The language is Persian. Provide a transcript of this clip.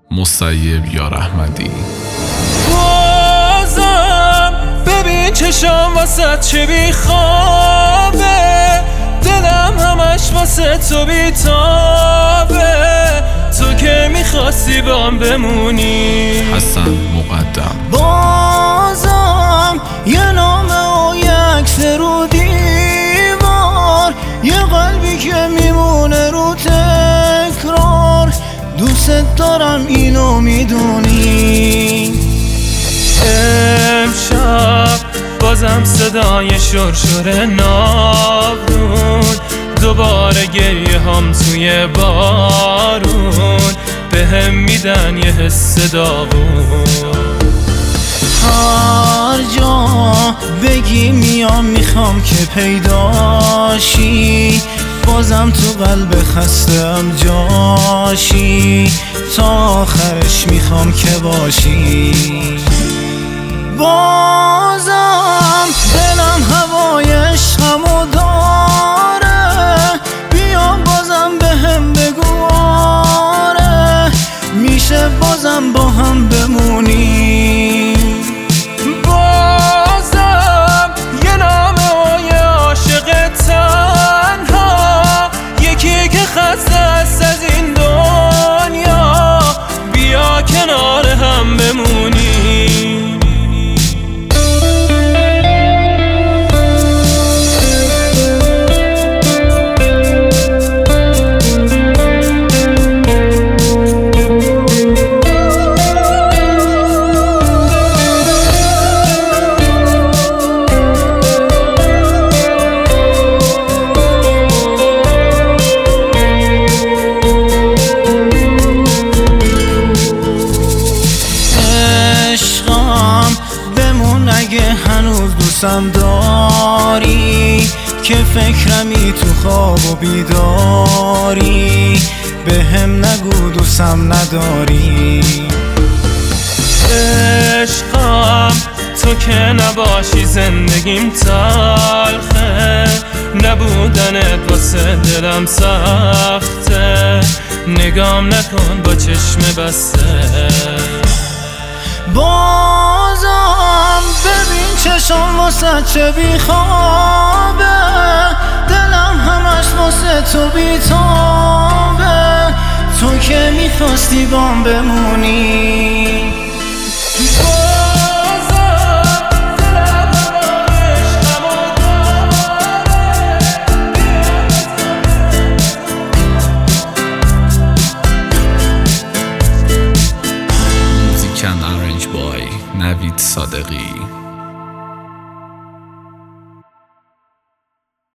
مسیب یار احمدی. بازم ببین چشام واسه چه بیخوابه، دلم همش واسه تو بیتابه، تو که میخواستی بام بمونی. حسن مقدم. بازم یه نامه و یک رو دیوار، یه قلبی که میمونه رو تکرار، دوست دارم اینو میدونی. امشب بازم صدای شرشر ناورون، دوباره گریه هم توی بارون، بهم میدن یه حس داغون. هر جا بگی میام میخوام که پیداشی، بازم تو قلب خستم جاشی، تا آخرش میخوام که باشی. بازم دلم هوای عشقمو داره، بیام بازم بهم بگو آره، میشه بازم با هم بمونی. بازم یه نامه و یه عاشق تنها، یکی که خسته است از این دنیا، بیا کنار هم بمونی. اگه هنوز دوستم داری، که فکرمی تو خواب و بیداری، بهم نگو دوستم نداری. عشقم تو که نباشی زندگیم تلخه، نبودنت واسه دلم سخته، نگام نکن با چشم بسته. بازم ببین چشم واسه چه بیخوابه، دلم همش واسه تو بیتابه، تو که میخواستی بام بمونی. Arranged by نوید صادقی.